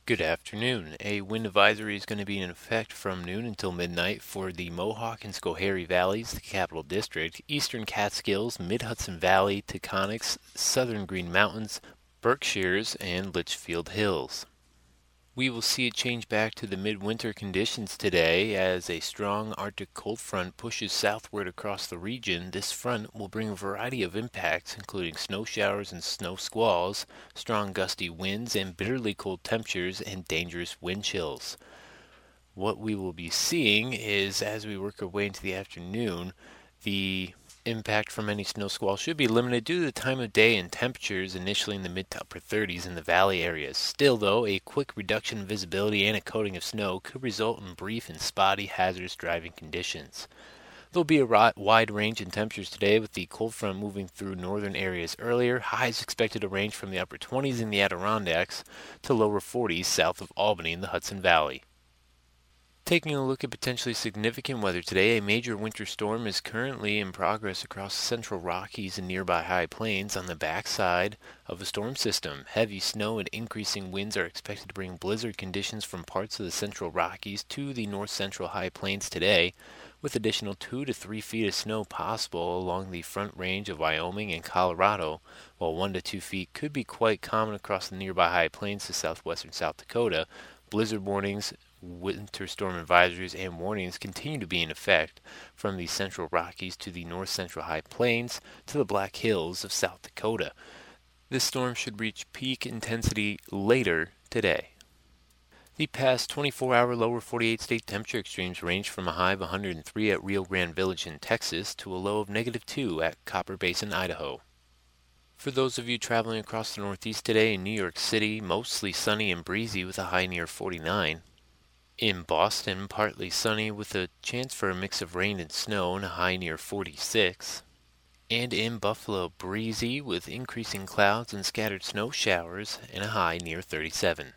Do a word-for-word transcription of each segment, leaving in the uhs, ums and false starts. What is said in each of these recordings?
Good afternoon. A wind advisory is going to be in effect from noon until midnight for the Mohawk and Schoharie Valleys, the Capital District, Eastern Catskills, Mid-Hudson Valley, Taconics, Southern Green Mountains, Berkshires, and Litchfield Hills. We will see it change back to the midwinter conditions today as a strong Arctic cold front pushes southward across the region. This front will bring a variety of impacts, including snow showers and snow squalls, strong gusty winds, and bitterly cold temperatures and dangerous wind chills. What we will be seeing is, as we work our way into the afternoon, the impact from any snow squall should be limited due to the time of day and temperatures initially in the mid to upper thirties in the valley areas. Still, though, a quick reduction in visibility and a coating of snow could result in brief and spotty hazardous driving conditions. There'll be a wide range in temperatures today, with the cold front moving through northern areas earlier. Highs expected to range from the upper twenties in the Adirondacks to lower forties south of Albany in the Hudson Valley. Taking a look at potentially significant weather today, a major winter storm is currently in progress across the central Rockies and nearby high plains on the backside of a storm system. Heavy snow and increasing winds are expected to bring blizzard conditions from parts of the central Rockies to the north central high plains today, with additional two to three feet of snow possible along the front range of Wyoming and Colorado, while one to two feet could be quite common across the nearby high plains to southwestern South Dakota. Blizzard warnings, winter storm advisories, and warnings continue to be in effect from the central Rockies to the north central high plains to the Black Hills of South Dakota. This storm should reach peak intensity later today. The past twenty-four hour lower forty-eight state temperature extremes range from a high of one hundred three at Rio Grande Village in Texas to a low of negative two at Copper Basin, Idaho. For those of you traveling across the Northeast today, in New York City, mostly sunny and breezy with a high near forty-nine. In Boston, partly sunny with a chance for a mix of rain and snow and a high near forty-six. And in Buffalo, breezy with increasing clouds and scattered snow showers and a high near thirty-seven.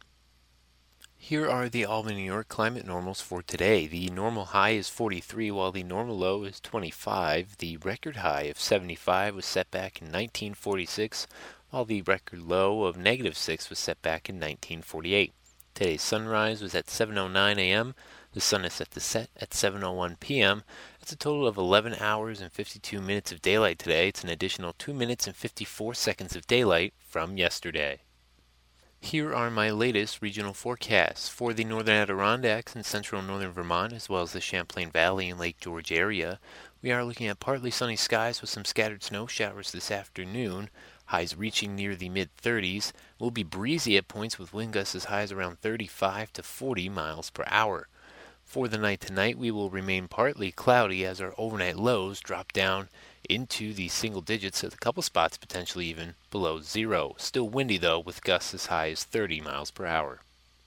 Here are the Albany, New York climate normals for today. The normal high is forty-three, while the normal low is twenty-five. The record high of seventy-five was set back in nineteen forty-six, while the record low of negative six was set back in nineteen forty-eight. Today's sunrise was at seven oh nine a.m. The sun is set to set at seven oh one p.m. That's a total of eleven hours and fifty-two minutes of daylight today. It's an additional two minutes and fifty-four seconds of daylight from yesterday. Here are my latest regional forecasts for the northern Adirondacks and central northern Vermont, as well as the Champlain Valley and Lake George area. We are looking at partly sunny skies with some scattered snow showers this afternoon. Highs reaching near the mid thirties. Will be breezy at points with wind gusts as high as around thirty-five to forty miles per hour. For the night tonight, we will remain partly cloudy as our overnight lows drop down into the single digits at a couple spots, potentially even below zero. Still windy though, with gusts as high as thirty miles per hour.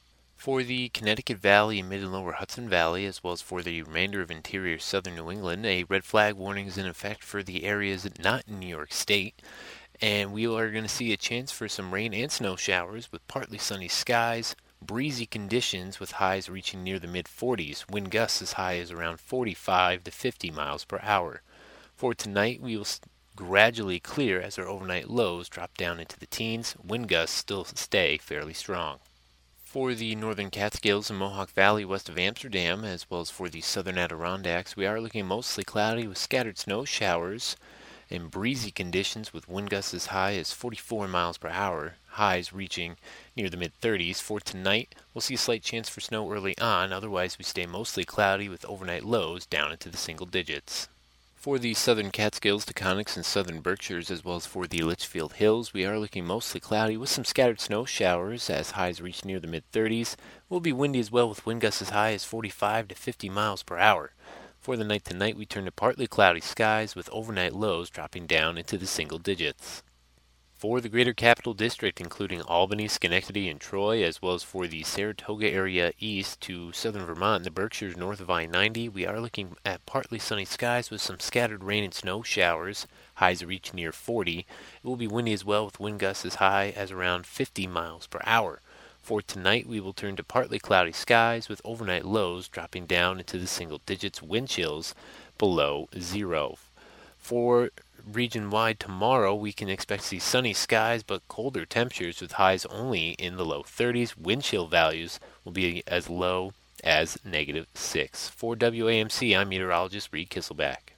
For the Connecticut Valley and mid and lower Hudson Valley, as well as for the remainder of interior southern New England, a red flag warning is in effect for the areas not in New York State. And we are going to see a chance for some rain and snow showers with partly sunny skies, breezy conditions with highs reaching near the mid forties, wind gusts as high as around forty-five to fifty miles per hour. For tonight, we will gradually clear as our overnight lows drop down into the teens. Wind gusts still stay fairly strong. For the northern Catskills and Mohawk Valley west of Amsterdam, as well as for the southern Adirondacks, we are looking mostly cloudy with scattered snow showers and breezy conditions with wind gusts as high as forty-four miles per hour, highs reaching near the mid thirties. For tonight, we'll see a slight chance for snow early on, otherwise we stay mostly cloudy with overnight lows down into the single digits. For the southern Catskills, Taconics, and southern Berkshires, as well as for the Litchfield Hills, we are looking mostly cloudy with some scattered snow showers as highs reach near the mid thirties. Will be windy as well with wind gusts as high as forty-five to fifty miles per hour. For the night tonight, we turn to partly cloudy skies with overnight lows dropping down into the single digits. For the greater capital district, including Albany, Schenectady, and Troy, as well as for the Saratoga area east to southern Vermont and the Berkshires north of I ninety, we are looking at partly sunny skies with some scattered rain and snow showers. Highs reach near forty. It will be windy as well with wind gusts as high as around fifty miles per hour. For tonight, we will turn to partly cloudy skies with overnight lows dropping down into the single digits, wind chills below zero. For region-wide tomorrow, we can expect to see sunny skies but colder temperatures with highs only in the low thirties. Wind chill values will be as low as negative six. For W A M C, I'm meteorologist Reed Kisselback.